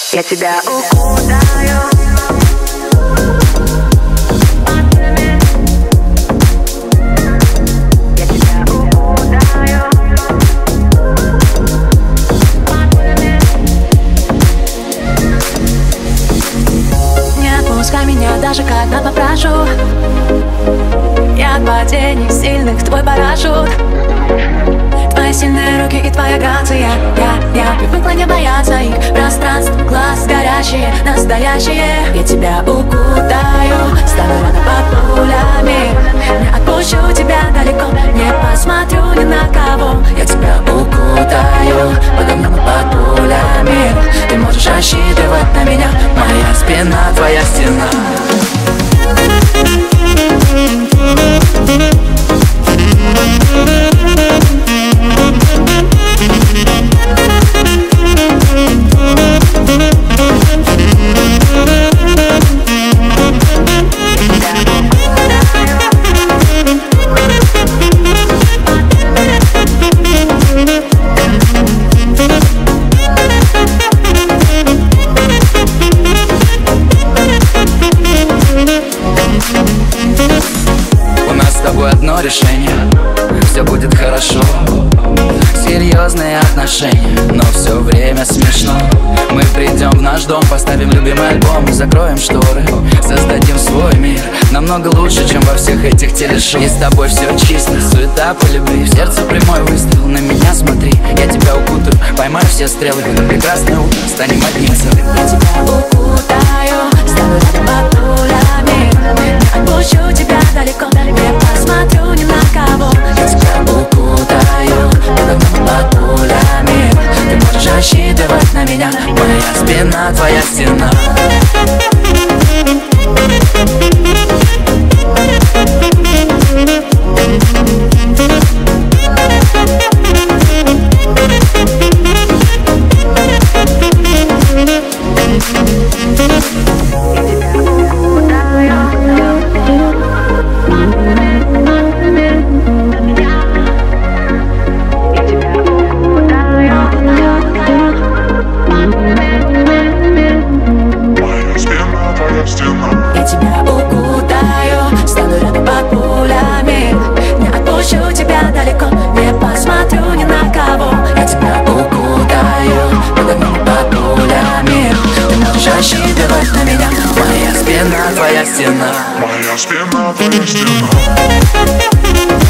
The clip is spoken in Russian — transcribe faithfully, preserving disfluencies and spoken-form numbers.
Я тебя укутаю. Меня даже когда попрошу. Я от падений сильных твой парашют. Твои сильные руки и твоя грация. Я, я привыкла не бояться их. Пространство, глаз горящие, настоящие. Я тебя укутаю, стану рядом под пулями. Не отпущу тебя далеко, не посмотрю ни на кого. Я тебя укутаю, под огнем и под пулями. Ты можешь рассчитывать на меня. Моя спина, твоя стена. Одно решение, все будет хорошо. Серьезные отношения, но все время смешно. Мы придем в наш дом, поставим любимый альбом, закроем шторы, создадим свой мир намного лучше, чем во всех этих телешоу. И с тобой все чисто, суета по любви. В сердце прямой выстрел, на меня смотри. Я тебя укутаю, поймаю все стрелы. В это прекрасное утро станем одним целым. Я тебя укутаю, стану рядом под пулями. Не отпущу тебя далеко, не посмотрю ни на кого. Я тебя укутаю, под огнем и под пулями. Ты можешь рассчитывать на меня. Моя спина, твоя стена. Я тебя укутаю, стану рядом под пулями. Не отпущу тебя далеко, не посмотрю ни на кого. Я тебя укутаю, под огнем и под пулями. Ты можешь рассчитывать на меня. Моя спина, твоя стена. Моя спина, твоя стена.